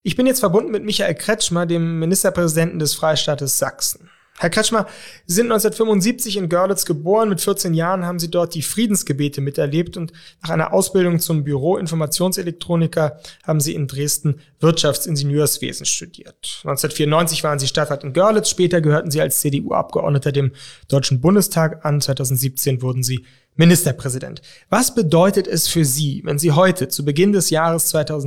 Ich bin jetzt verbunden mit Michael Kretschmer, dem Ministerpräsidenten des Freistaates Sachsen. Herr Kretschmer, Sie sind 1975 in Görlitz geboren. Mit 14 Jahren haben Sie dort die Friedensgebete miterlebt und nach einer Ausbildung zum Büro-Informationselektroniker haben Sie in Dresden Wirtschaftsingenieurswesen studiert. 1994 waren Sie Stadtrat in Görlitz, später gehörten Sie als CDU-Abgeordneter dem Deutschen Bundestag an. 2017 wurden Sie Ministerpräsident. Was bedeutet es für Sie, wenn Sie heute, zu Beginn des Jahres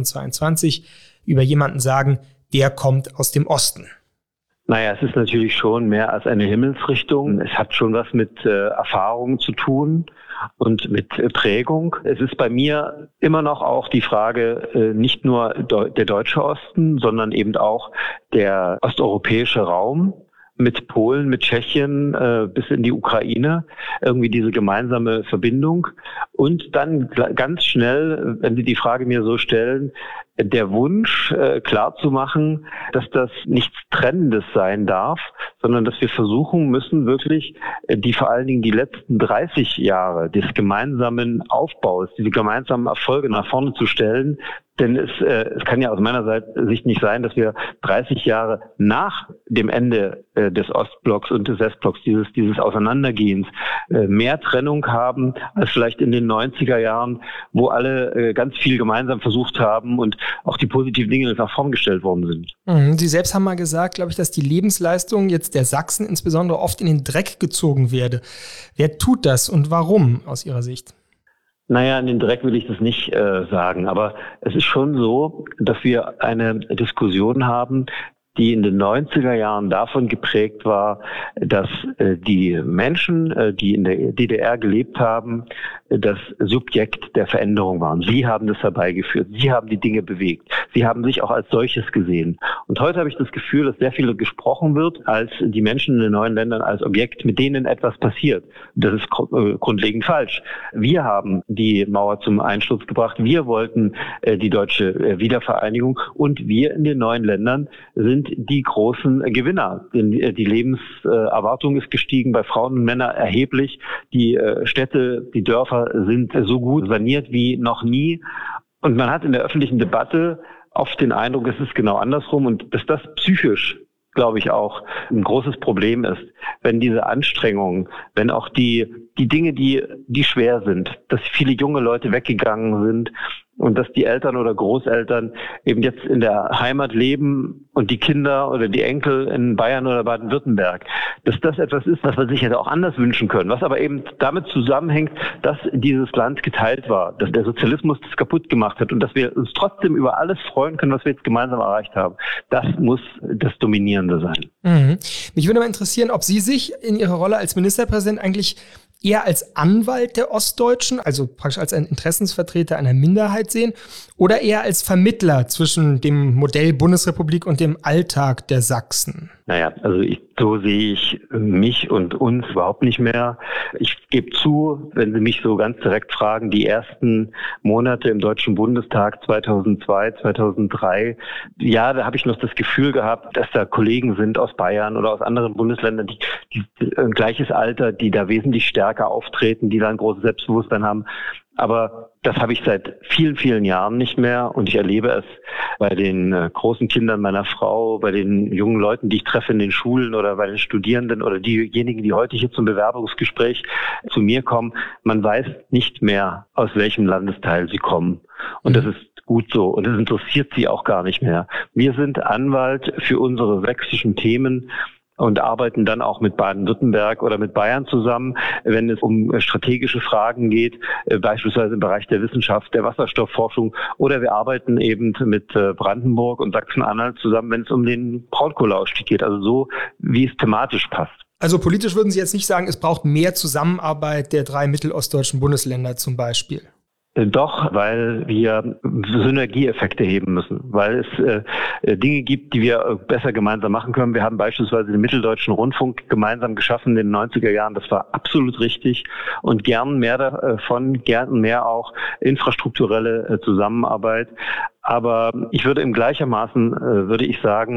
2022, über jemanden sagen, der kommt aus dem Osten? Naja, es ist natürlich schon mehr als eine Himmelsrichtung. Es hat schon was mit Erfahrung zu tun und mit Prägung. Es ist bei mir immer noch auch die Frage, nicht nur der deutsche Osten, sondern eben auch der osteuropäische Raum mit Polen, mit Tschechien bis in die Ukraine, irgendwie diese gemeinsame Verbindung. Und dann ganz schnell, wenn Sie die Frage mir so stellen, der Wunsch klarzumachen, dass das nichts Trennendes sein darf, sondern dass wir versuchen müssen, wirklich vor allen Dingen die letzten 30 Jahre des gemeinsamen Aufbaus, diese gemeinsamen Erfolge nach vorne zu stellen. Denn es kann ja aus meiner Sicht nicht sein, dass wir 30 Jahre nach dem Ende des Ostblocks und des Westblocks, dieses Auseinandergehens, mehr Trennung haben als vielleicht in den 90er Jahren, wo alle ganz viel gemeinsam versucht haben und auch die positiven Dinge nach vorn gestellt worden sind. Sie selbst haben mal gesagt, glaube ich, dass die Lebensleistung jetzt der Sachsen insbesondere oft in den Dreck gezogen werde. Wer tut das und warum aus Ihrer Sicht? Naja, in den Dreck will ich das nicht sagen, aber es ist schon so, dass wir eine Diskussion haben, die in den 90er Jahren davon geprägt war, dass die Menschen, die in der DDR gelebt haben, das Subjekt der Veränderung waren. Sie haben das herbeigeführt. Sie haben die Dinge bewegt. Sie haben sich auch als solches gesehen. Und heute habe ich das Gefühl, dass sehr viel gesprochen wird, als die Menschen in den neuen Ländern als Objekt, mit denen etwas passiert. Das ist grundlegend falsch. Wir haben die Mauer zum Einsturz gebracht. Wir wollten die deutsche Wiedervereinigung. Und wir in den neuen Ländern sind die großen Gewinner. Die Lebenserwartung ist gestiegen, bei Frauen und Männern erheblich. Die Städte, die Dörfer sind so gut saniert wie noch nie. Und man hat in der öffentlichen Debatte oft den Eindruck, es ist genau andersrum und dass das psychisch, glaube ich, auch ein großes Problem ist, wenn diese Anstrengungen, wenn auch die Dinge, die schwer sind, dass viele junge Leute weggegangen sind und dass die Eltern oder Großeltern eben jetzt in der Heimat leben und die Kinder oder die Enkel in Bayern oder Baden-Württemberg, dass das etwas ist, was man sich hätte auch anders wünschen können, was aber eben damit zusammenhängt, dass dieses Land geteilt war, dass der Sozialismus das kaputt gemacht hat und dass wir uns trotzdem über alles freuen können, was wir jetzt gemeinsam erreicht haben. Das muss das Dominierende sein. Mich würde mal interessieren, ob Sie sich in Ihrer Rolle als Ministerpräsident eigentlich eher als Anwalt der Ostdeutschen, also praktisch als ein Interessensvertreter einer Minderheit sehen, oder eher als Vermittler zwischen dem Modell Bundesrepublik und dem Alltag der Sachsen? Naja, also so sehe ich mich und uns überhaupt nicht mehr. Ich gebe zu, wenn Sie mich so ganz direkt fragen, die ersten Monate im Deutschen Bundestag 2002, 2003, ja, da habe ich noch das Gefühl gehabt, dass da Kollegen sind aus Bayern oder aus anderen Bundesländern, die gleiches Alter, die da wesentlich stärker auftreten, die da ein großes Selbstbewusstsein haben. Aber das habe ich seit vielen, vielen Jahren nicht mehr und ich erlebe es bei den großen Kindern meiner Frau, bei den jungen Leuten, die ich treffe in den Schulen oder bei den Studierenden oder diejenigen, die heute hier zum Bewerbungsgespräch zu mir kommen. Man weiß nicht mehr, aus welchem Landesteil sie kommen. Und das ist gut so und es interessiert sie auch gar nicht mehr. Wir sind Anwalt für unsere sächsischen Themen und arbeiten dann auch mit Baden-Württemberg oder mit Bayern zusammen, wenn es um strategische Fragen geht, beispielsweise im Bereich der Wissenschaft, der Wasserstoffforschung, oder wir arbeiten eben mit Brandenburg und Sachsen-Anhalt zusammen, wenn es um den Braunkohleausstieg geht, also so, wie es thematisch passt. Also politisch würden Sie jetzt nicht sagen, es braucht mehr Zusammenarbeit der 3 mittelostdeutschen Bundesländer zum Beispiel? Doch, weil wir Synergieeffekte heben müssen, weil es Dinge gibt, die wir besser gemeinsam machen können. Wir haben beispielsweise den Mitteldeutschen Rundfunk gemeinsam geschaffen in den 90er Jahren. Das war absolut richtig und gern mehr davon, gern mehr auch infrastrukturelle Zusammenarbeit. Aber ich würde gleichermaßen, würde ich sagen,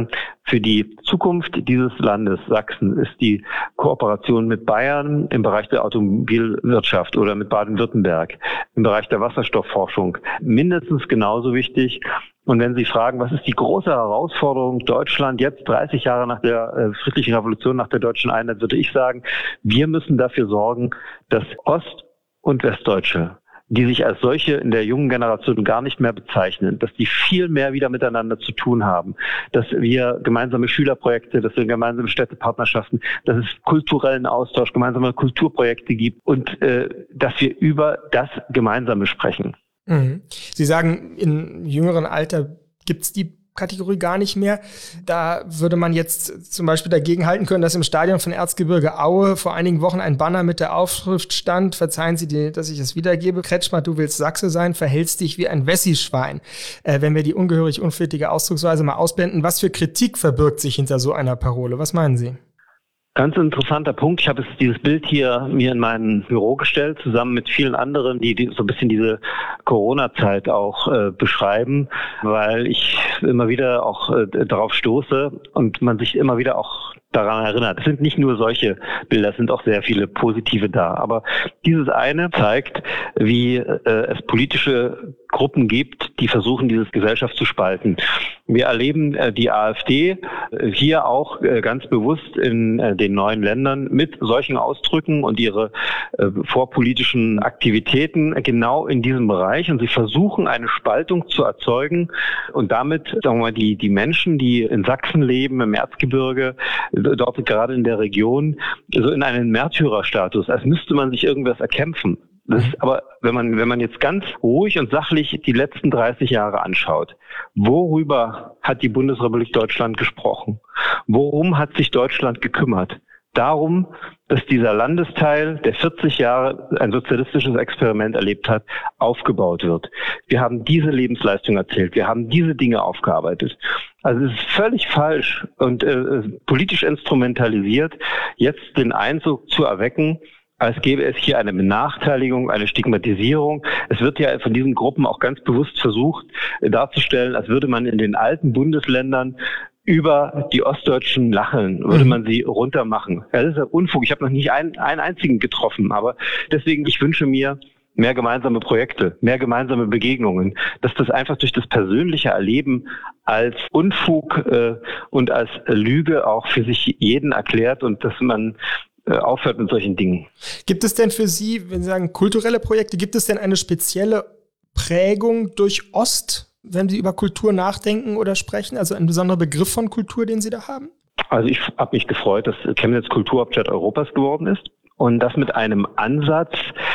Für die Zukunft dieses Landes Sachsen ist die Kooperation mit Bayern im Bereich der Automobilwirtschaft oder mit Baden-Württemberg im Bereich der Wasserstoffforschung mindestens genauso wichtig. Und wenn Sie fragen, was ist die große Herausforderung Deutschland jetzt 30 Jahre nach der friedlichen Revolution, nach der deutschen Einheit, würde ich sagen, wir müssen dafür sorgen, dass Ost- und Westdeutsche, die sich als solche in der jungen Generation gar nicht mehr bezeichnen, dass die viel mehr wieder miteinander zu tun haben, dass wir gemeinsame Schülerprojekte, dass wir gemeinsame Städtepartnerschaften, dass es kulturellen Austausch, gemeinsame Kulturprojekte gibt und dass wir über das Gemeinsame sprechen. Mhm. Sie sagen, im jüngeren Alter gibt's die Kategorie gar nicht mehr. Da würde man jetzt zum Beispiel dagegen halten können, dass im Stadion von Erzgebirge Aue vor einigen Wochen ein Banner mit der Aufschrift stand: Verzeihen Sie, dass ich es wiedergebe, Kretschmer, du willst Sachse sein, verhältst dich wie ein Wessi-Schwein. Wenn wir die ungehörig unflätige Ausdrucksweise mal ausblenden, was für Kritik verbirgt sich hinter so einer Parole? Was meinen Sie? Ganz interessanter Punkt. Ich habe jetzt dieses Bild hier mir in mein Büro gestellt, zusammen mit vielen anderen, die so ein bisschen diese Corona-Zeit auch beschreiben, weil ich immer wieder auch darauf stoße und man sich immer wieder auch daran erinnert. Es sind nicht nur solche Bilder, es sind auch sehr viele positive da. Aber dieses eine zeigt, wie es politische Gruppen gibt, die versuchen, diese Gesellschaft zu spalten. Wir erleben die AfD hier auch ganz bewusst in den neuen Ländern mit solchen Ausdrücken und ihre vorpolitischen Aktivitäten genau in diesem Bereich. Und sie versuchen, eine Spaltung zu erzeugen und damit, sagen wir mal, die Menschen, die in Sachsen leben, im Erzgebirge, dort gerade in der Region, so in einen Märtyrerstatus, als müsste man sich irgendwas erkämpfen. Das ist aber, wenn man jetzt ganz ruhig und sachlich die letzten 30 Jahre anschaut, worüber hat die Bundesrepublik Deutschland gesprochen? Worum hat sich Deutschland gekümmert? Darum, dass dieser Landesteil, der 40 Jahre ein sozialistisches Experiment erlebt hat, aufgebaut wird. Wir haben diese Lebensleistung erzählt, wir haben diese Dinge aufgearbeitet. Also es ist völlig falsch und politisch instrumentalisiert, jetzt den Eindruck zu erwecken, als gäbe es hier eine Benachteiligung, eine Stigmatisierung. Es wird ja von diesen Gruppen auch ganz bewusst versucht darzustellen, als würde man in den alten Bundesländern über die Ostdeutschen lachen, würde man sie runtermachen. Ja, das ist ja Unfug. Ich habe noch nicht einen einzigen getroffen, aber deswegen, ich wünsche mir mehr gemeinsame Projekte, mehr gemeinsame Begegnungen, dass das einfach durch das persönliche Erleben als Unfug und als Lüge auch für sich jeden erklärt und dass man aufhört mit solchen Dingen. Gibt es denn für Sie, wenn Sie sagen kulturelle Projekte, gibt es denn eine spezielle Prägung durch Ost, wenn Sie über Kultur nachdenken oder sprechen? Also ein besonderer Begriff von Kultur, den Sie da haben? Also ich habe mich gefreut, dass Chemnitz Kulturhauptstadt Europas geworden ist. Und das mit einem Ansatz,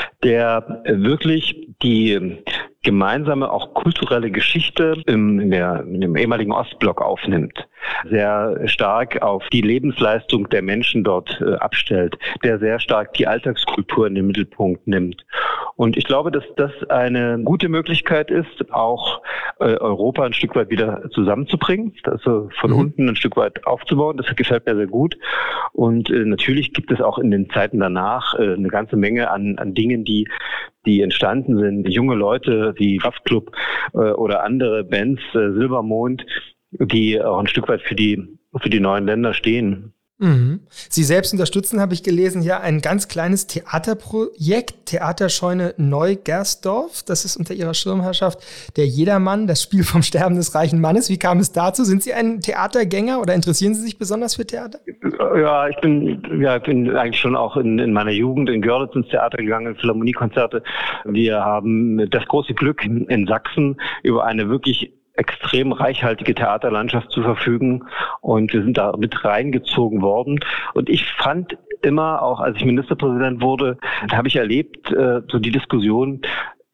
der wirklich die gemeinsame, auch kulturelle Geschichte im ehemaligen Ostblock aufnimmt, sehr stark auf die Lebensleistung der Menschen dort abstellt, der sehr stark die Alltagskultur in den Mittelpunkt nimmt. Und ich glaube, dass das eine gute Möglichkeit ist, auch Europa ein Stück weit wieder zusammenzubringen, also von unten ein Stück weit aufzubauen. Das gefällt mir sehr gut. Und natürlich gibt es auch in den Zeiten danach eine ganze Menge an Dingen, die entstanden sind. Junge Leute, wie Kraftklub oder andere Bands, Silbermond, die auch ein Stück weit für die neuen Länder stehen. Mhm. Sie selbst unterstützen, habe ich gelesen, ja ein ganz kleines Theaterprojekt, Theaterscheune Neugersdorf. Das ist unter Ihrer Schirmherrschaft der Jedermann, das Spiel vom Sterben des reichen Mannes. Wie kam es dazu? Sind Sie ein Theatergänger oder interessieren Sie sich besonders für Theater? Ja, ich bin eigentlich schon auch in meiner Jugend in Görlitz ins Theater gegangen, in Philharmoniekonzerte. Wir haben das große Glück, in Sachsen über eine wirklich extrem reichhaltige Theaterlandschaft zu verfügen und wir sind da mit reingezogen worden und ich fand immer, auch als ich Ministerpräsident wurde, da habe ich erlebt, so die Diskussion,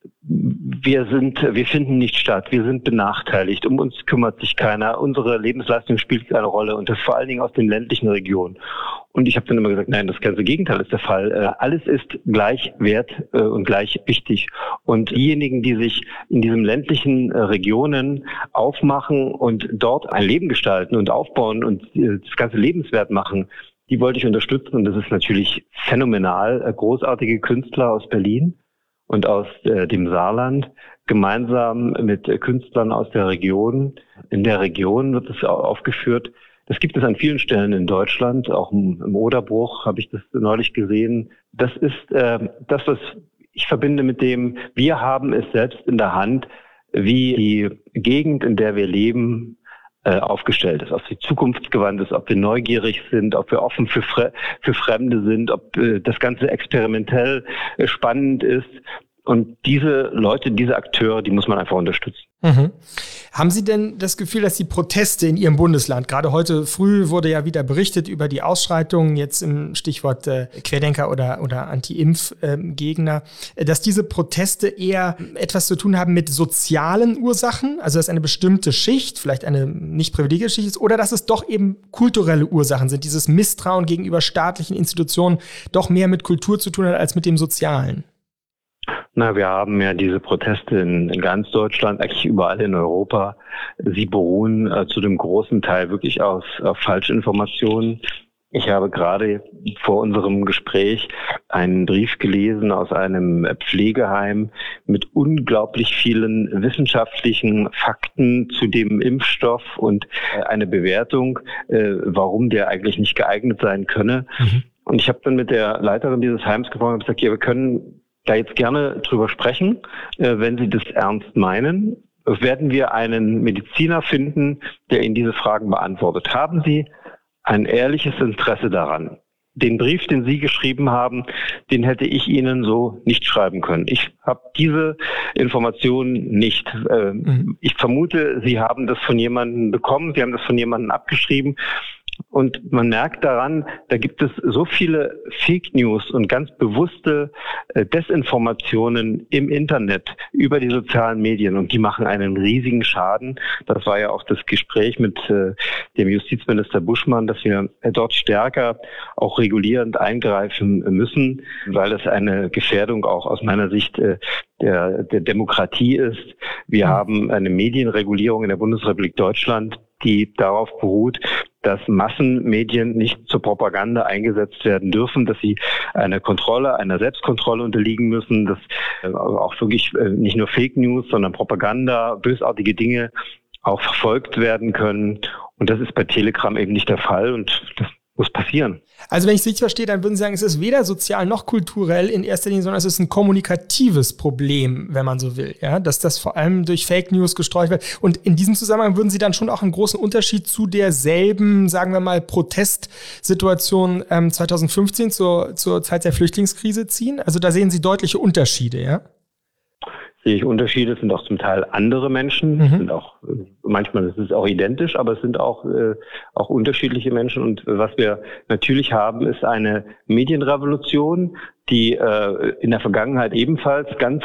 wir finden nicht statt, wir sind benachteiligt, um uns kümmert sich keiner, unsere Lebensleistung spielt keine Rolle und das vor allen Dingen aus den ländlichen Regionen. Und ich habe dann immer gesagt, nein, das ganze Gegenteil ist der Fall. Alles ist gleich wert und gleich wichtig. Und diejenigen, die sich in diesen ländlichen Regionen aufmachen und dort ein Leben gestalten und aufbauen und das ganze lebenswert machen, die wollte ich unterstützen. Und das ist natürlich phänomenal. Großartige Künstler aus Berlin und aus dem Saarland, gemeinsam mit Künstlern aus der Region. In der Region wird es aufgeführt. Das gibt es an vielen Stellen in Deutschland, auch im Oderbruch habe ich das neulich gesehen. Das ist das, was ich verbinde mit dem, wir haben es selbst in der Hand, wie die Gegend, in der wir leben, aufgestellt ist, ob sie zukunftsgewandt ist, ob wir neugierig sind, ob wir offen für Fremde sind, ob das Ganze experimentell spannend ist. Und diese Leute, diese Akteure, die muss man einfach unterstützen. Mhm. Haben Sie denn das Gefühl, dass die Proteste in Ihrem Bundesland, gerade heute früh wurde ja wieder berichtet über die Ausschreitungen, jetzt im Stichwort Querdenker oder Anti-Impf-Gegner, dass diese Proteste eher etwas zu tun haben mit sozialen Ursachen, also dass eine bestimmte Schicht, vielleicht eine nicht privilegierte Schicht ist, oder dass es doch eben kulturelle Ursachen sind, dieses Misstrauen gegenüber staatlichen Institutionen doch mehr mit Kultur zu tun hat als mit dem Sozialen? Na, wir haben ja diese Proteste in ganz Deutschland, eigentlich überall in Europa. Sie beruhen zu dem großen Teil wirklich auf Falschinformationen. Ich habe gerade vor unserem Gespräch einen Brief gelesen aus einem Pflegeheim mit unglaublich vielen wissenschaftlichen Fakten zu dem Impfstoff und eine Bewertung, warum der eigentlich nicht geeignet sein könne. Mhm. Und ich habe dann mit der Leiterin dieses Heims gesprochen und gesagt, ja, wir können da jetzt gerne drüber sprechen. Wenn Sie das ernst meinen, werden wir einen Mediziner finden, der Ihnen diese Fragen beantwortet. Haben Sie ein ehrliches Interesse daran? Den Brief, den Sie geschrieben haben, den hätte ich Ihnen so nicht schreiben können. Ich habe diese Informationen nicht. Ich vermute, Sie haben das von jemandem bekommen, Sie haben das von jemandem abgeschrieben. Und man merkt daran, da gibt es so viele Fake News und ganz bewusste Desinformationen im Internet über die sozialen Medien und die machen einen riesigen Schaden. Das war ja auch das Gespräch mit dem Justizminister Buschmann, dass wir dort stärker auch regulierend eingreifen müssen, weil das eine Gefährdung auch aus meiner Sicht der Demokratie ist. Wir haben eine Medienregulierung in der Bundesrepublik Deutschland, die darauf beruht, dass Massenmedien nicht zur Propaganda eingesetzt werden dürfen, dass sie einer Kontrolle, einer Selbstkontrolle unterliegen müssen, dass auch wirklich nicht nur Fake News, sondern Propaganda, bösartige Dinge auch verfolgt werden können. Und das ist bei Telegram eben nicht der Fall und das muss passieren. Also wenn ich es richtig verstehe, dann würden Sie sagen, es ist weder sozial noch kulturell in erster Linie, sondern es ist ein kommunikatives Problem, wenn man so will, ja, dass das vor allem durch Fake News gestreut wird. Und in diesem Zusammenhang würden Sie dann schon auch einen großen Unterschied zu derselben, sagen wir mal, Protestsituation 2015 zur Zeit der Flüchtlingskrise ziehen? Also da sehen Sie deutliche Unterschiede, ja? Sehe ich Unterschiede, es sind auch zum Teil andere Menschen, sind auch manchmal ist es auch identisch, aber es sind auch unterschiedliche Menschen. Und was wir natürlich haben, ist eine Medienrevolution, die in der Vergangenheit ebenfalls ganz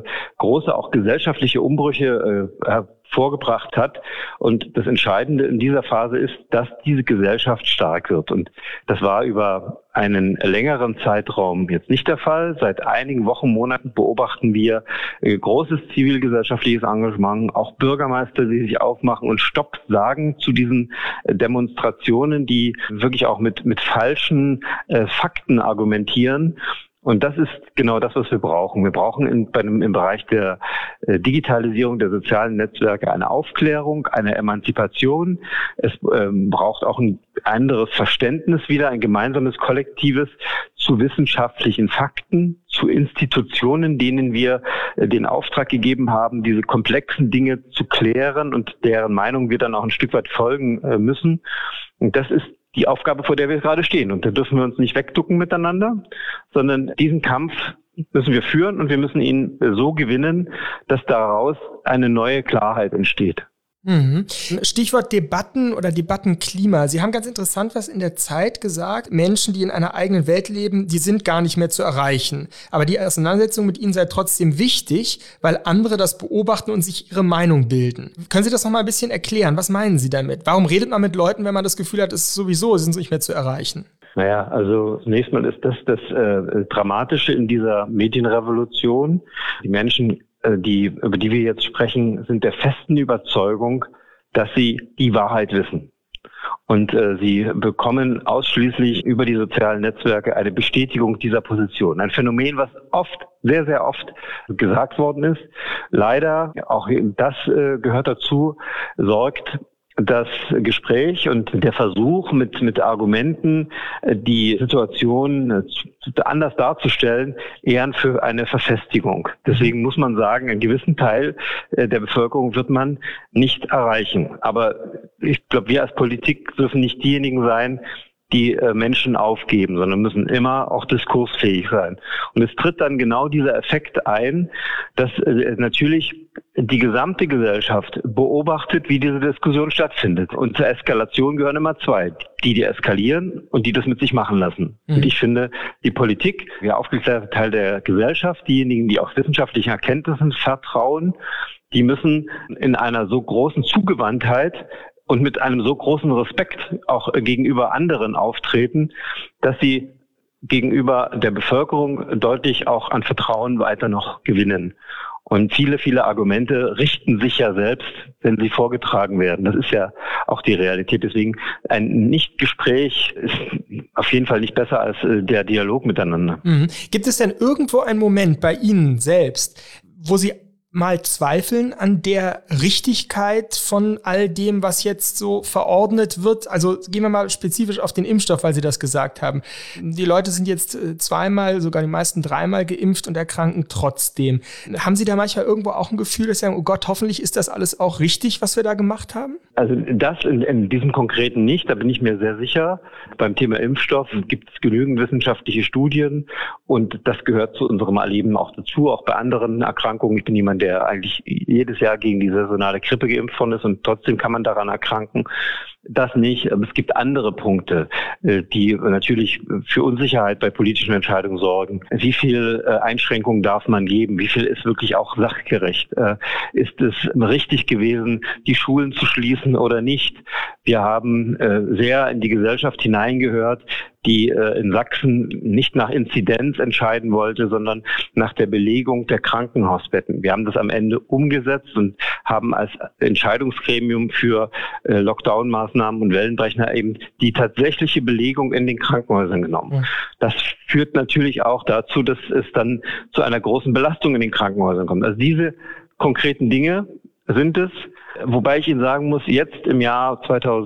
große auch gesellschaftliche Umbrüche vorgebracht hat. Und das Entscheidende in dieser Phase ist, dass diese Gesellschaft stark wird. Und das war über einen längeren Zeitraum jetzt nicht der Fall. Seit einigen Wochen, Monaten beobachten wir großes zivilgesellschaftliches Engagement, auch Bürgermeister, die sich aufmachen und Stopp sagen zu diesen Demonstrationen, die wirklich auch mit falschen Fakten argumentieren. Und das ist genau das, was wir brauchen. Wir brauchen im Bereich der Digitalisierung der sozialen Netzwerke eine Aufklärung, eine Emanzipation. Es braucht auch ein anderes Verständnis wieder, ein gemeinsames, kollektives zu wissenschaftlichen Fakten, zu Institutionen, denen wir den Auftrag gegeben haben, diese komplexen Dinge zu klären und deren Meinung wir dann auch ein Stück weit folgen müssen. Und das ist die Aufgabe, vor der wir gerade stehen. Und da dürfen wir uns nicht wegducken miteinander, sondern diesen Kampf müssen wir führen und wir müssen ihn so gewinnen, dass daraus eine neue Klarheit entsteht. Stichwort Debatten oder Debattenklima. Sie haben ganz interessant was in der Zeit gesagt. Menschen, die in einer eigenen Welt leben, die sind gar nicht mehr zu erreichen. Aber die Auseinandersetzung mit ihnen sei trotzdem wichtig, weil andere das beobachten und sich ihre Meinung bilden. Können Sie das noch mal ein bisschen erklären? Was meinen Sie damit? Warum redet man mit Leuten, wenn man das Gefühl hat, es ist sowieso, sie sind nicht mehr zu erreichen? Naja, also zunächst mal ist das Dramatische in dieser Medienrevolution. Die Menschen, über die wir jetzt sprechen, sind der festen Überzeugung, dass sie die Wahrheit wissen. Und sie bekommen ausschließlich über die sozialen Netzwerke eine Bestätigung dieser Position. Ein Phänomen, was oft, sehr, sehr oft gesagt worden ist. Leider, auch das gehört dazu, sorgt das Gespräch und der Versuch, mit Argumenten die Situation anders darzustellen, eher für eine Verfestigung. Deswegen muss man sagen, einen gewissen Teil der Bevölkerung wird man nicht erreichen. Aber ich glaube, wir als Politik dürfen nicht diejenigen sein, die Menschen aufgeben, sondern müssen immer auch diskursfähig sein. Und es tritt dann genau dieser Effekt ein, dass natürlich die gesamte Gesellschaft beobachtet, wie diese Diskussion stattfindet. Und zur Eskalation gehören immer zwei. Die eskalieren und die das mit sich machen lassen. Mhm. Und ich finde, die Politik, der aufgeklärte Teil der Gesellschaft, diejenigen, die auf wissenschaftlichen Erkenntnissen vertrauen, die müssen in einer so großen Zugewandtheit und mit einem so großen Respekt auch gegenüber anderen auftreten, dass sie gegenüber der Bevölkerung deutlich auch an Vertrauen weiter noch gewinnen. Und viele Argumente richten sich ja selbst, wenn sie vorgetragen werden. Das ist ja auch die Realität. Deswegen ein Nichtgespräch ist auf jeden Fall nicht besser als der Dialog miteinander. Mhm. Gibt es denn irgendwo einen Moment bei Ihnen selbst, wo Sie mal zweifeln an der Richtigkeit von all dem, was jetzt so verordnet wird? Also gehen wir mal spezifisch auf den Impfstoff, weil Sie das gesagt haben. Die Leute sind jetzt zweimal, sogar die meisten dreimal geimpft und erkranken trotzdem. Haben Sie da manchmal irgendwo auch ein Gefühl, dass Sie sagen, oh Gott, hoffentlich ist das alles auch richtig, was wir da gemacht haben? Also das in diesem Konkreten nicht, da bin ich mir sehr sicher. Beim Thema Impfstoff gibt es genügend wissenschaftliche Studien und das gehört zu unserem Erleben auch dazu, auch bei anderen Erkrankungen. Ich bin jemand, der eigentlich jedes Jahr gegen die saisonale Grippe geimpft worden ist und trotzdem kann man daran erkranken. Das nicht, aber es gibt andere Punkte, die natürlich für Unsicherheit bei politischen Entscheidungen sorgen. Wie viel Einschränkungen darf man geben? Wie viel ist wirklich auch sachgerecht? Ist es richtig gewesen, die Schulen zu schließen oder nicht? Wir haben sehr in die Gesellschaft hineingehört, die in Sachsen nicht nach Inzidenz entscheiden wollte, sondern nach der Belegung der Krankenhausbetten. Wir haben das am Ende umgesetzt und haben als Entscheidungsgremium für Lockdown-Maßnahmen und Wellenbrecher eben die tatsächliche Belegung in den Krankenhäusern genommen. Ja. Das führt natürlich auch dazu, dass es dann zu einer großen Belastung in den Krankenhäusern kommt. Also diese konkreten Dinge sind es. Wobei ich Ihnen sagen muss, jetzt im Jahr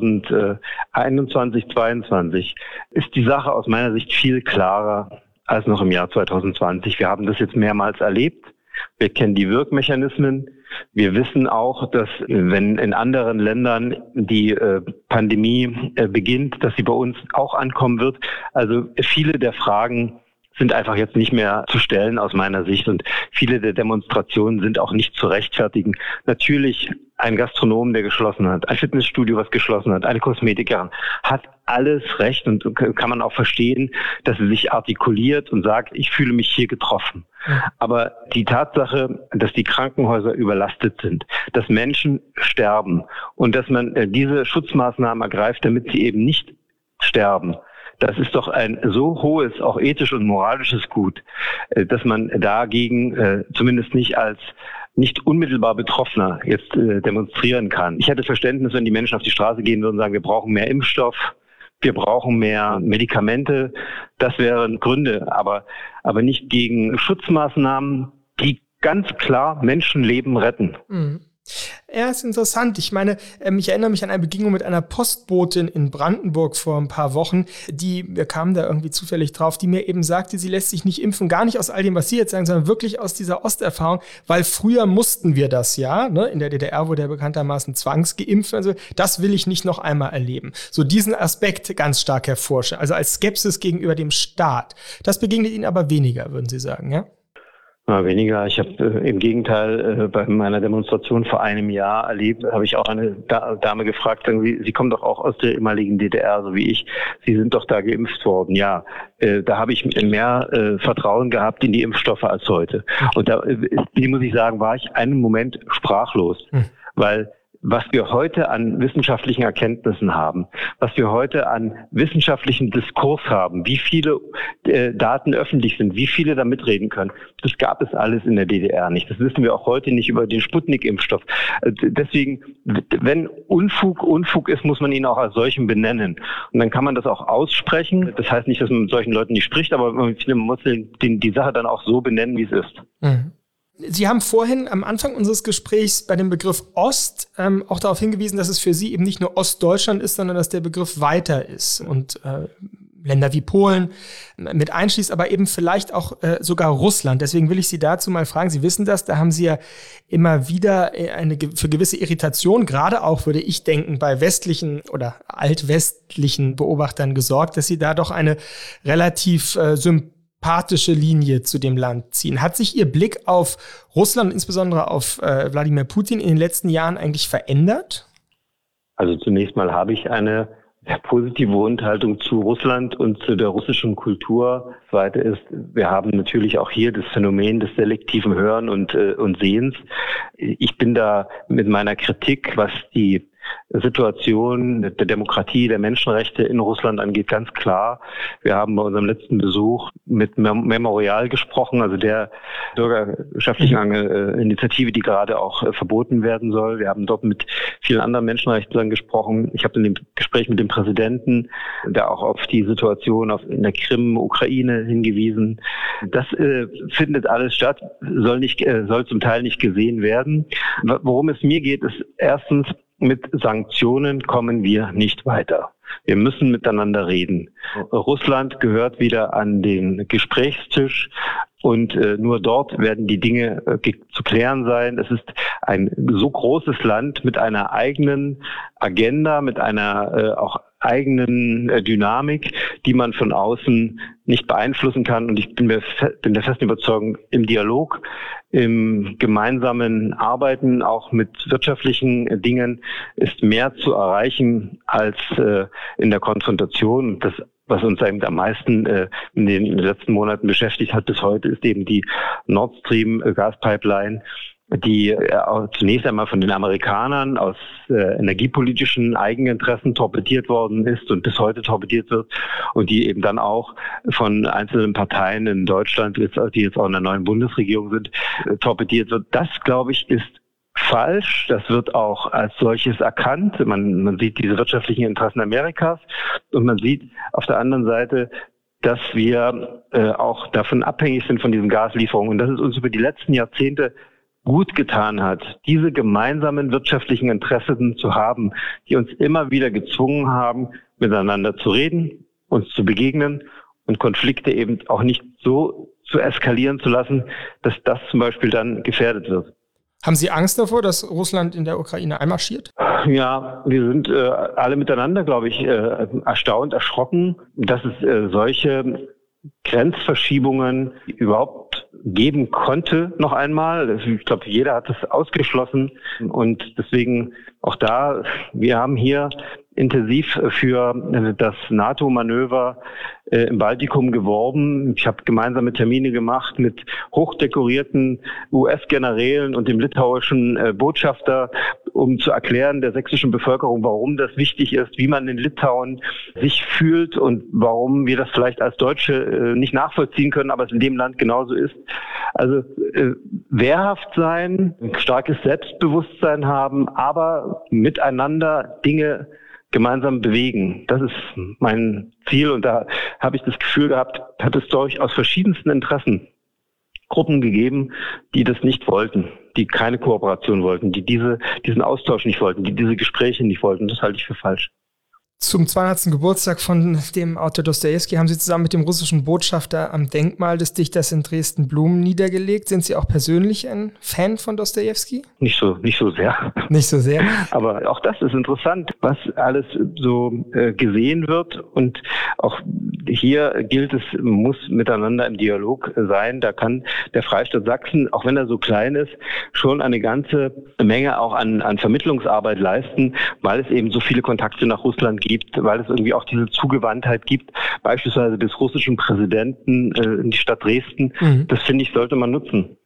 2021, 2022 ist die Sache aus meiner Sicht viel klarer als noch im Jahr 2020. Wir haben das jetzt mehrmals erlebt. Wir kennen die Wirkmechanismen. Wir wissen auch, dass wenn in anderen Ländern die Pandemie beginnt, dass sie bei uns auch ankommen wird. Also viele der Fragen sind einfach jetzt nicht mehr zu stellen aus meiner Sicht und viele der Demonstrationen sind auch nicht zu rechtfertigen. Natürlich ein Gastronom, der geschlossen hat, ein Fitnessstudio, was geschlossen hat, eine Kosmetikerin, hat alles Recht und kann man auch verstehen, dass sie sich artikuliert und sagt, ich fühle mich hier getroffen. Aber die Tatsache, dass die Krankenhäuser überlastet sind, dass Menschen sterben und dass man diese Schutzmaßnahmen ergreift, damit sie eben nicht sterben, das ist doch ein so hohes, auch ethisch und moralisches Gut, dass man dagegen zumindest nicht als nicht unmittelbar Betroffener jetzt demonstrieren kann. Ich hätte Verständnis, wenn die Menschen auf die Straße gehen würden und sagen, wir brauchen mehr Impfstoff, wir brauchen mehr Medikamente. Das wären Gründe, aber nicht gegen Schutzmaßnahmen, die ganz klar Menschenleben retten. Mhm. Ja, ist interessant. Ich meine, ich erinnere mich an eine Begegnung mit einer Postbotin in Brandenburg vor ein paar Wochen, wir kamen da irgendwie zufällig drauf, die mir eben sagte, sie lässt sich nicht impfen, gar nicht aus all dem, was Sie jetzt sagen, sondern wirklich aus dieser Osterfahrung, weil früher mussten wir das ja, ne? In der DDR wurde ja bekanntermaßen zwangsgeimpft, also das will ich nicht noch einmal erleben. So diesen Aspekt ganz stark hervorstellen, also als Skepsis gegenüber dem Staat. Das begegnet Ihnen aber weniger, würden Sie sagen, ja? Weniger. Ich habe im Gegenteil bei meiner Demonstration vor einem Jahr erlebt, habe ich auch eine Dame gefragt, Sie kommen doch auch aus der ehemaligen DDR, so wie ich. Sie sind doch da geimpft worden. Ja, da habe ich mehr Vertrauen gehabt in die Impfstoffe als heute. Und da muss ich sagen, war ich einen Moment sprachlos, weil was wir heute an wissenschaftlichen Erkenntnissen haben, was wir heute an wissenschaftlichen Diskurs haben, wie viele Daten öffentlich sind, wie viele da mitreden können, das gab es alles in der DDR nicht. Das wissen wir auch heute nicht über den Sputnik-Impfstoff. Deswegen, wenn Unfug ist, muss man ihn auch als solchen benennen. Und dann kann man das auch aussprechen. Das heißt nicht, dass man mit solchen Leuten nicht spricht, aber man muss die Sache dann auch so benennen, wie es ist. Mhm. Sie haben vorhin am Anfang unseres Gesprächs bei dem Begriff Ost auch darauf hingewiesen, dass es für Sie eben nicht nur Ostdeutschland ist, sondern dass der Begriff weiter ist und Länder wie Polen mit einschließt, aber eben vielleicht auch sogar Russland. Deswegen will ich Sie dazu mal fragen, Sie wissen das, da haben Sie ja immer wieder für gewisse Irritation, gerade auch, würde ich denken, bei westlichen oder altwestlichen Beobachtern gesorgt, dass Sie da doch eine relativ sympathische Linie zu dem Land ziehen. Hat sich Ihr Blick auf Russland, insbesondere auf Wladimir Putin in den letzten Jahren eigentlich verändert? Also zunächst mal habe ich eine positive Grundhaltung zu Russland und zu der russischen Kultur. Das Zweite ist, wir haben natürlich auch hier das Phänomen des selektiven Hören und Sehens. Ich bin da mit meiner Kritik, was die Situation der Demokratie, der Menschenrechte in Russland angeht, ganz klar. Wir haben bei unserem letzten Besuch mit Memorial gesprochen, also der bürgerschaftlichen Initiative, die gerade auch verboten werden soll. Wir haben dort mit vielen anderen Menschenrechtlern gesprochen. Ich habe in dem Gespräch mit dem Präsidenten, der auch auf die Situation in der Krim, Ukraine hingewiesen. Das findet alles statt, soll zum Teil nicht gesehen werden. Worum es mir geht, ist erstens, mit Sanktionen kommen wir nicht weiter. Wir müssen miteinander reden. Russland gehört wieder an den Gesprächstisch und nur dort werden die Dinge zu klären sein. Es ist ein so großes Land mit einer eigenen Agenda, mit einer auch eigenen Dynamik, die man von außen nicht beeinflussen kann. Und ich bin der festen Überzeugung, im Dialog, im gemeinsamen Arbeiten, auch mit wirtschaftlichen Dingen, ist mehr zu erreichen als in der Konfrontation. Und das, was uns eben am meisten in den letzten Monaten beschäftigt hat bis heute, ist eben die Nord Stream Gaspipeline, die zunächst einmal von den Amerikanern aus energiepolitischen Eigeninteressen torpediert worden ist und bis heute torpediert wird und die eben dann auch von einzelnen Parteien in Deutschland, die jetzt auch in der neuen Bundesregierung sind, torpediert wird. Das, glaube ich, ist falsch. Das wird auch als solches erkannt. Man sieht diese wirtschaftlichen Interessen Amerikas und man sieht auf der anderen Seite, dass wir auch davon abhängig sind von diesen Gaslieferungen und dass es uns über die letzten Jahrzehnte gut getan hat, diese gemeinsamen wirtschaftlichen Interessen zu haben, die uns immer wieder gezwungen haben, miteinander zu reden, uns zu begegnen und Konflikte eben auch nicht so zu eskalieren zu lassen, dass das zum Beispiel dann gefährdet wird. Haben Sie Angst davor, dass Russland in der Ukraine einmarschiert? Ja, wir sind alle miteinander, glaube ich, erstaunt, erschrocken, dass es solche Grenzverschiebungen überhaupt geben konnte noch einmal. Ich glaube, jeder hat es ausgeschlossen und deswegen auch da, wir haben hier intensiv für das NATO-Manöver im Baltikum geworben. Ich habe gemeinsame Termine gemacht mit hochdekorierten US-Generälen und dem litauischen Botschafter, um zu erklären der sächsischen Bevölkerung, warum das wichtig ist, wie man in Litauen sich fühlt und warum wir das vielleicht als Deutsche nicht nachvollziehen können, aber es in dem Land genauso ist. Also wehrhaft sein, ein starkes Selbstbewusstsein haben, aber miteinander Dinge gemeinsam bewegen. Das ist mein Ziel und da habe ich das Gefühl gehabt, hat es durchaus verschiedensten Interessen Gruppen gegeben, die das nicht wollten, die keine Kooperation wollten, die diesen Austausch nicht wollten, die diese Gespräche nicht wollten. Das halte ich für falsch. Zum 200. Geburtstag von dem Autor Dostojewski haben Sie zusammen mit dem russischen Botschafter am Denkmal des Dichters in Dresden Blumen niedergelegt. Sind Sie auch persönlich ein Fan von Dostojewski? Nicht so sehr. Nicht so sehr. Aber auch das ist interessant, was alles so gesehen wird. Und auch hier gilt es, muss miteinander im Dialog sein. Da kann der Freistaat Sachsen, auch wenn er so klein ist, schon eine ganze Menge auch an Vermittlungsarbeit leisten, weil es eben so viele Kontakte nach Russland gibt, weil es irgendwie auch diese Zugewandtheit gibt, beispielsweise des russischen Präsidenten in die Stadt Dresden. Das, finde ich, sollte man nutzen.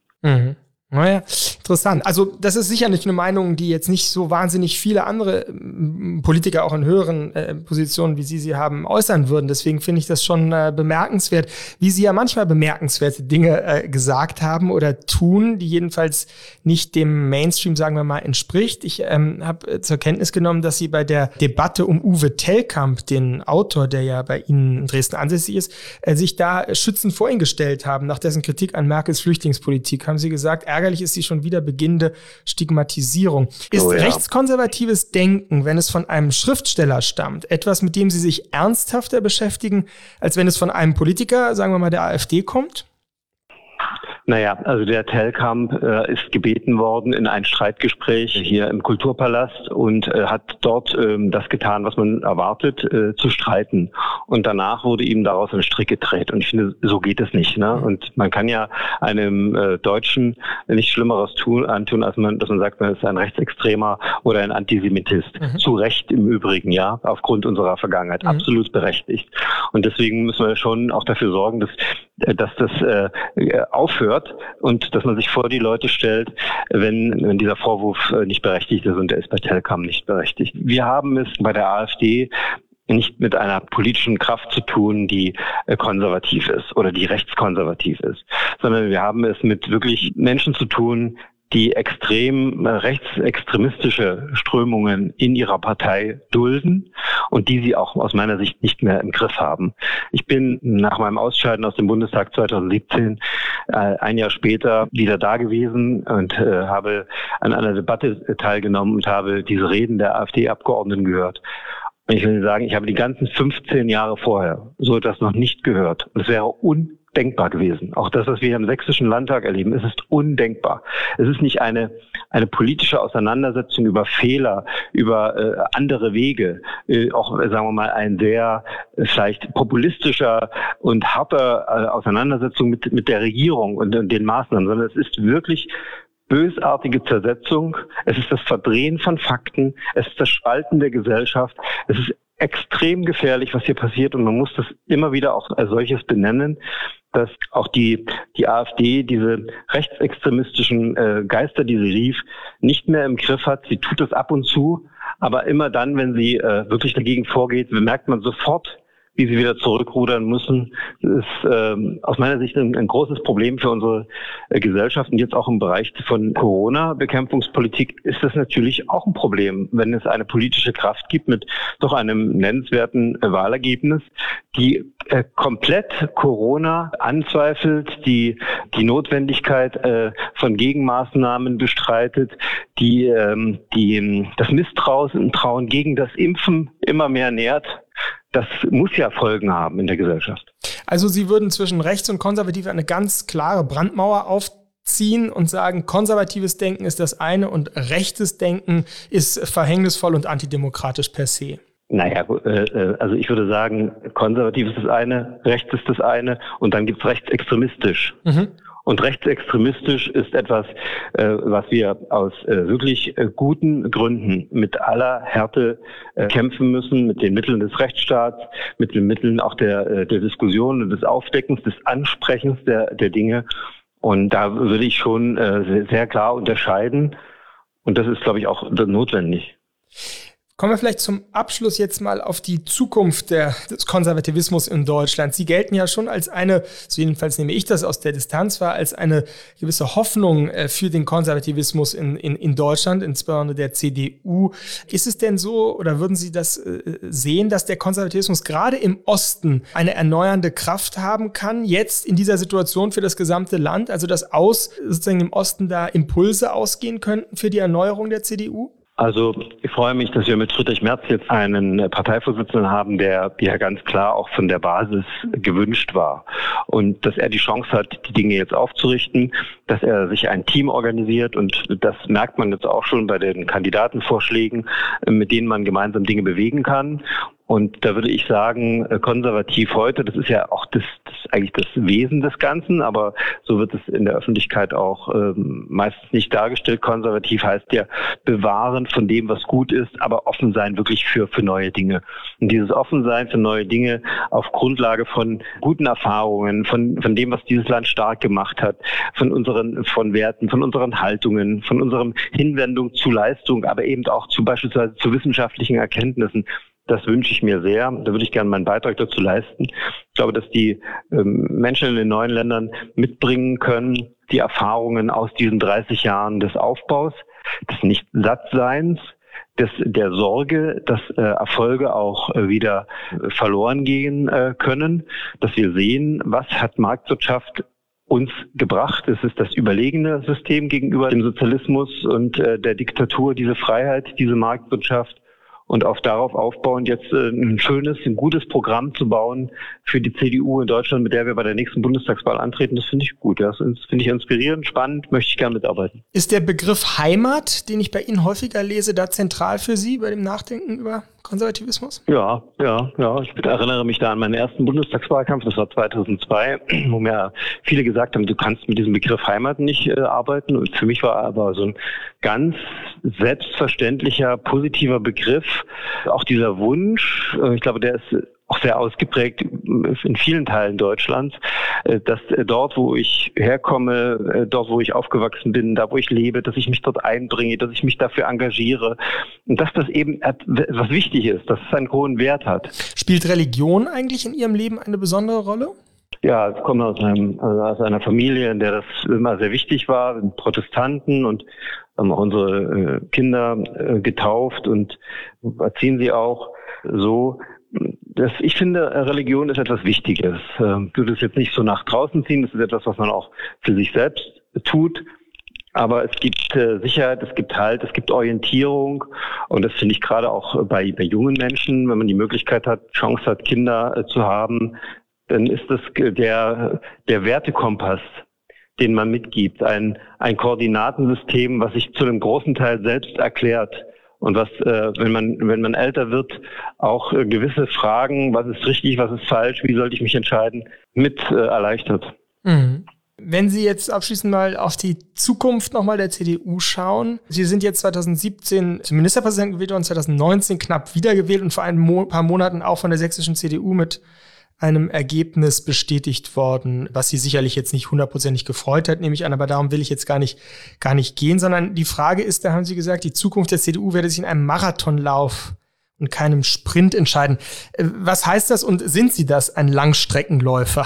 Naja, interessant. Also das ist sicher nicht eine Meinung, die jetzt nicht so wahnsinnig viele andere Politiker auch in höheren Positionen, wie sie haben, äußern würden. Deswegen finde ich das schon bemerkenswert, wie Sie ja manchmal bemerkenswerte Dinge gesagt haben oder tun, die jedenfalls nicht dem Mainstream, sagen wir mal, entspricht. Ich habe zur Kenntnis genommen, dass Sie bei der Debatte um Uwe Tellkamp, den Autor, der ja bei Ihnen in Dresden ansässig ist, sich da schützend vor ihn gestellt haben. Nach dessen Kritik an Merkels Flüchtlingspolitik haben Sie gesagt, ärgert ärgerlich ist die schon wieder beginnende Stigmatisierung. Ist rechtskonservatives Denken, wenn es von einem Schriftsteller stammt, etwas, mit dem Sie sich ernsthafter beschäftigen, als wenn es von einem Politiker, sagen wir mal der AfD, kommt? Naja, also der Telkamp ist gebeten worden in ein Streitgespräch hier im Kulturpalast und hat dort das getan, was man erwartet, zu streiten. Und danach wurde ihm daraus ein Strick gedreht. Und ich finde, so geht es nicht. Ne? Und man kann ja einem Deutschen nichts Schlimmeres antun, als dass man sagt, man ist ein Rechtsextremer oder ein Antisemitist. Zu Recht im Übrigen, ja, aufgrund unserer Vergangenheit. Absolut berechtigt. Und deswegen müssen wir schon auch dafür sorgen, dass das aufhört und dass man sich vor die Leute stellt, wenn dieser Vorwurf nicht berechtigt ist, und der ist bei Telkamp nicht berechtigt. Wir haben es bei der AfD nicht mit einer politischen Kraft zu tun, die konservativ ist oder die rechtskonservativ ist, sondern wir haben es mit wirklich Menschen zu tun, die extrem rechtsextremistische Strömungen in ihrer Partei dulden und die sie auch aus meiner Sicht nicht mehr im Griff haben. Ich bin nach meinem Ausscheiden aus dem Bundestag 2017 ein Jahr später wieder da gewesen und habe an einer Debatte teilgenommen und habe diese Reden der AfD-Abgeordneten gehört. Und ich will sagen, ich habe die ganzen 15 Jahre vorher so etwas noch nicht gehört. Und es wäre undenkbar gewesen. Auch das, was wir hier im Sächsischen Landtag erleben, es ist undenkbar. Es ist nicht eine politische Auseinandersetzung über Fehler, über andere Wege, auch, sagen wir mal, ein sehr vielleicht populistischer und harter Auseinandersetzung mit der Regierung und den Maßnahmen, sondern es ist wirklich bösartige Zersetzung, es ist das Verdrehen von Fakten, es ist das Spalten der Gesellschaft, es ist extrem gefährlich, was hier passiert, und man muss das immer wieder auch als solches benennen, dass auch die AfD diese rechtsextremistischen Geister, die sie rief, nicht mehr im Griff hat. Sie tut es ab und zu, aber immer dann, wenn sie wirklich dagegen vorgeht, bemerkt man sofort, wie sie wieder zurückrudern müssen. Das ist aus meiner Sicht ein großes Problem für unsere Gesellschaft. Und jetzt auch im Bereich von Corona-Bekämpfungspolitik ist das natürlich auch ein Problem, wenn es eine politische Kraft gibt mit doch einem nennenswerten Wahlergebnis, die komplett Corona anzweifelt, die Notwendigkeit von Gegenmaßnahmen bestreitet, die das Misstrauen gegen das Impfen immer mehr nährt. Das muss ja Folgen haben in der Gesellschaft. Also Sie würden zwischen rechts und konservativ eine ganz klare Brandmauer aufziehen und sagen, konservatives Denken ist das eine und rechtes Denken ist verhängnisvoll und antidemokratisch per se. Naja, also ich würde sagen, konservativ ist das eine, rechts ist das eine und dann gibt's rechtsextremistisch. Und rechtsextremistisch ist etwas, was wir aus wirklich guten Gründen mit aller Härte kämpfen müssen, mit den Mitteln des Rechtsstaats, mit den Mitteln auch der Diskussion und des Aufdeckens, des Ansprechens der Dinge. Und da würde ich schon sehr klar unterscheiden. Und das ist, glaube ich, auch notwendig. Kommen wir vielleicht zum Abschluss jetzt mal auf die Zukunft des Konservativismus in Deutschland. Sie gelten ja schon als eine, so jedenfalls nehme ich das aus der Distanz wahr, als eine gewisse Hoffnung für den Konservativismus in Deutschland, insbesondere der CDU. Ist es denn so, oder würden Sie das sehen, dass der Konservativismus gerade im Osten eine erneuernde Kraft haben kann, jetzt in dieser Situation für das gesamte Land? Also dass sozusagen im Osten da Impulse ausgehen könnten für die Erneuerung der CDU? Also ich freue mich, dass wir mit Friedrich Merz jetzt einen Parteivorsitzenden haben, der ja ganz klar auch von der Basis gewünscht war. Und dass er die Chance hat, die Dinge jetzt aufzurichten, dass er sich ein Team organisiert, und das merkt man jetzt auch schon bei den Kandidatenvorschlägen, mit denen man gemeinsam Dinge bewegen kann. Und da würde ich sagen, konservativ heute, das ist ja auch eigentlich das Wesen des Ganzen, aber so wird es in der Öffentlichkeit auch meistens nicht dargestellt. Konservativ heißt ja bewahren von dem, was gut ist, aber offen sein wirklich für neue Dinge. Und dieses Offensein für neue Dinge auf Grundlage von guten Erfahrungen, von dem, was dieses Land stark gemacht hat, von Werten, von unseren Haltungen, von unserer Hinwendung zu Leistung, aber eben auch beispielsweise zu wissenschaftlichen Erkenntnissen. Das wünsche ich mir sehr. Da würde ich gerne meinen Beitrag dazu leisten. Ich glaube, dass die Menschen in den neuen Ländern mitbringen können, die Erfahrungen aus diesen 30 Jahren des Aufbaus, des Nicht-Sattseins, der Sorge, dass Erfolge auch wieder verloren gehen können, dass wir sehen, was hat Marktwirtschaft uns gebracht. Es ist das überlegene System gegenüber dem Sozialismus und der Diktatur, diese Freiheit, diese Marktwirtschaft. Und auch darauf aufbauend jetzt ein gutes Programm zu bauen für die CDU in Deutschland, mit der wir bei der nächsten Bundestagswahl antreten, das finde ich gut. Das finde ich inspirierend, spannend, möchte ich gerne mitarbeiten. Ist der Begriff Heimat, den ich bei Ihnen häufiger lese, da zentral für Sie bei dem Nachdenken über Konservativismus? Ja. Ich erinnere mich da an meinen ersten Bundestagswahlkampf, das war 2002, wo mir viele gesagt haben, du kannst mit diesem Begriff Heimat nicht arbeiten. Und für mich war aber so ein ganz selbstverständlicher, positiver Begriff, auch dieser Wunsch, ich glaube, der ist auch sehr ausgeprägt in vielen Teilen Deutschlands, dass dort, wo ich herkomme, dort, wo ich aufgewachsen bin, da, wo ich lebe, dass ich mich dort einbringe, dass ich mich dafür engagiere und dass das eben was wichtig ist, dass es einen hohen Wert hat. Spielt Religion eigentlich in Ihrem Leben eine besondere Rolle? Ja, ich komme aus einer Familie, in der das immer sehr wichtig war, Protestanten, und haben auch unsere Kinder getauft und erziehen sie auch so. Ich finde, Religion ist etwas Wichtiges. Du das jetzt nicht so nach draußen ziehen, das ist etwas, was man auch für sich selbst tut. Aber es gibt Sicherheit, es gibt Halt, es gibt Orientierung. Und das finde ich gerade auch bei jungen Menschen, wenn man die Möglichkeit hat, Chance hat, Kinder zu haben, dann ist das der Wertekompass, den man mitgibt. Ein Koordinatensystem, was sich zu einem großen Teil selbst erklärt. Und was, wenn man älter wird, auch gewisse Fragen, was ist richtig, was ist falsch, wie sollte ich mich entscheiden, mit erleichtert. Mhm. Wenn Sie jetzt abschließend mal auf die Zukunft nochmal der CDU schauen. Sie sind jetzt 2017 zum Ministerpräsidenten gewählt worden, 2019 knapp wiedergewählt und vor ein paar Monaten auch von der sächsischen CDU mit einem Ergebnis bestätigt worden, was Sie sicherlich jetzt nicht 100% gefreut hat, nehme ich an, aber darum will ich jetzt gar nicht gehen, sondern die Frage ist, da haben Sie gesagt, die Zukunft der CDU werde sich in einem Marathonlauf und keinem Sprint entscheiden. Was heißt das und sind Sie das, ein Langstreckenläufer?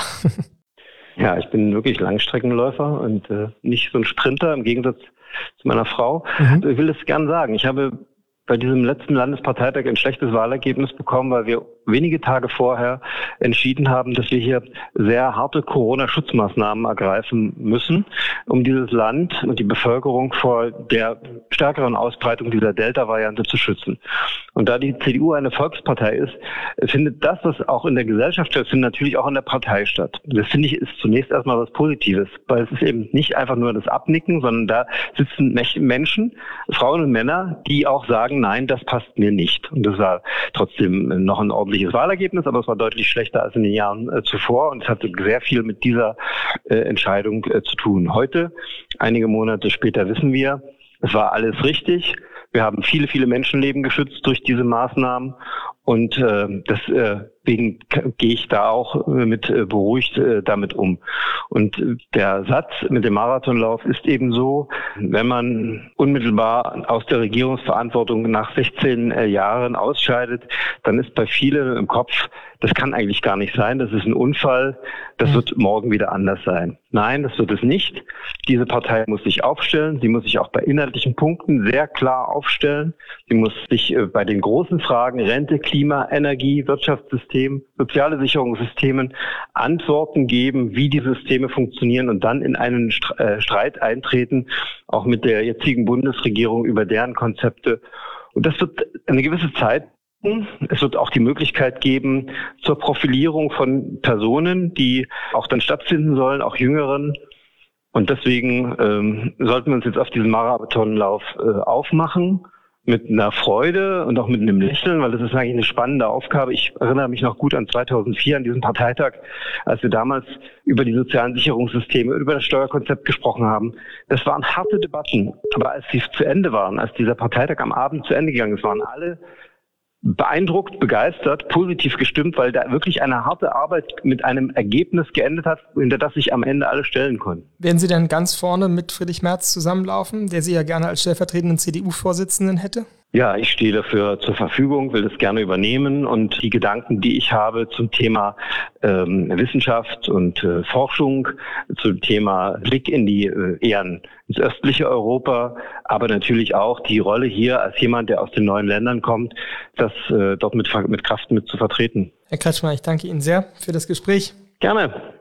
Ja, ich bin wirklich Langstreckenläufer und nicht so ein Sprinter, im Gegensatz zu meiner Frau. Ich will das gern sagen. Ich habe bei diesem letzten Landesparteitag ein schlechtes Wahlergebnis bekommen, weil wir wenige Tage vorher entschieden haben, dass wir hier sehr harte Corona-Schutzmaßnahmen ergreifen müssen, um dieses Land und die Bevölkerung vor der stärkeren Ausbreitung dieser Delta-Variante zu schützen. Und da die CDU eine Volkspartei ist, findet das, was auch in der Gesellschaft stattfindet, natürlich auch in der Partei statt. Das finde ich ist zunächst erstmal was Positives, weil es ist eben nicht einfach nur das Abnicken, sondern da sitzen Menschen, Frauen und Männer, die auch sagen, nein, das passt mir nicht. Und das war trotzdem noch ein ordentliches Wahlergebnis, aber es war deutlich schlechter als in den Jahren zuvor und es hatte sehr viel mit dieser Entscheidung zu tun. Heute, einige Monate später, wissen wir, es war alles richtig. Wir haben viele, viele Menschenleben geschützt durch diese Maßnahmen und deswegen gehe ich da auch mit beruhigt damit um. Und der Satz mit dem Marathonlauf ist eben so, wenn man unmittelbar aus der Regierungsverantwortung nach 16 Jahren ausscheidet, dann ist bei vielen im Kopf, das kann eigentlich gar nicht sein, das ist ein Unfall, das wird morgen wieder anders sein. Nein, das wird es nicht. Diese Partei muss sich aufstellen, sie muss sich auch bei inhaltlichen Punkten sehr klar aufstellen. Sie muss sich bei den großen Fragen Rente, Klima, Energie, Wirtschaftssystem, soziale Sicherungssystemen Antworten geben, wie die Systeme funktionieren und dann in einen Streit eintreten, auch mit der jetzigen Bundesregierung über deren Konzepte. Und das wird eine gewisse Zeit. Es wird auch die Möglichkeit geben zur Profilierung von Personen, die auch dann stattfinden sollen, auch Jüngeren. Und deswegen sollten wir uns jetzt auf diesen Marathonlauf aufmachen, mit einer Freude und auch mit einem Lächeln, weil das ist eigentlich eine spannende Aufgabe. Ich erinnere mich noch gut an 2004, an diesen Parteitag, als wir damals über die sozialen Sicherungssysteme, über das Steuerkonzept gesprochen haben. Das waren harte Debatten, aber als sie zu Ende waren, als dieser Parteitag am Abend zu Ende gegangen ist, waren alle beeindruckt, begeistert, positiv gestimmt, weil da wirklich eine harte Arbeit mit einem Ergebnis geendet hat, hinter das sich am Ende alle stellen konnten. Werden Sie dann ganz vorne mit Friedrich Merz zusammenlaufen, der Sie ja gerne als stellvertretenden CDU-Vorsitzenden hätte? Ja, ich stehe dafür zur Verfügung, will das gerne übernehmen und die Gedanken, die ich habe zum Thema Wissenschaft und Forschung, zum Thema Blick in die eher ins östliche Europa, aber natürlich auch die Rolle hier als jemand, der aus den neuen Ländern kommt, das dort mit Kraft mit zu vertreten. Herr Kretschmer, ich danke Ihnen sehr für das Gespräch. Gerne.